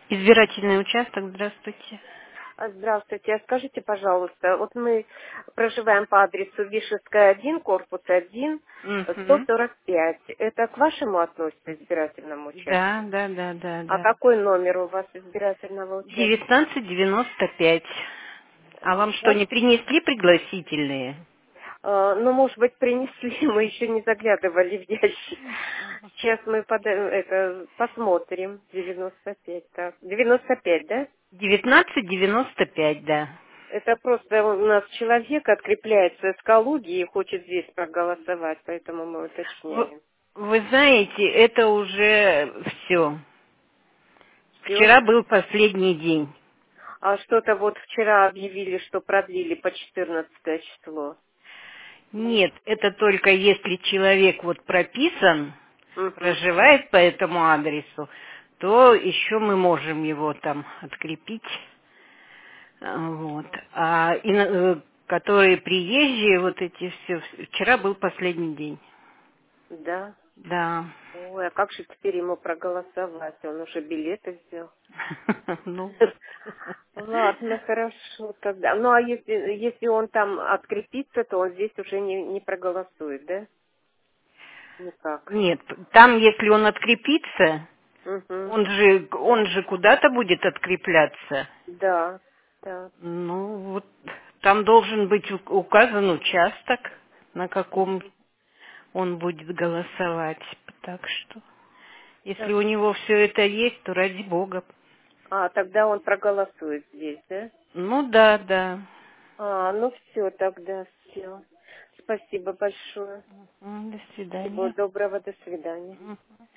Избирательный участок, здравствуйте. Здравствуйте. Скажите, пожалуйста, вот мы проживаем по адресу Вишевская, 1, корпус 1, Угу. 145. Это к вашему относится избирательному Да, участку? да, да, да, А да. какой номер у вас избирательного участка? 1995. А вам что, Сейчас, не принесли пригласительные? ну, может быть, принесли, мы еще не заглядывали в ящик. Сейчас мы посмотрим. 95, так. 95, да? 1995, да. Это просто у нас человек открепляется с Калуги и хочет здесь проголосовать, поэтому мы Вы, уточняем. вы знаете, это уже все. Все? Вчера был последний день. А что-то вот вчера объявили, что продлили по 14 число. Нет, это только если человек вот прописан, Угу. проживает по этому адресу, то еще мы можем его там открепить. Вот. Которые приезжие, вот эти все, вчера был последний день. Да. Да. Ой, а как же теперь ему проголосовать? Он уже билеты взял. Ну, Ладно, хорошо тогда. Ну, а если он там открепится, то он здесь уже не проголосует, да? Никак. нет, там, если он открепится, Угу. он же куда-то будет открепляться. Да, да. Ну, вот там должен быть указан участок, на каком он будет голосовать. Так что, если Так. у него все это есть, то ради бога. А, тогда он проголосует здесь, да? Ну да, да. А, ну все тогда, все. Спасибо большое. До Всего свидания. доброго, до свидания.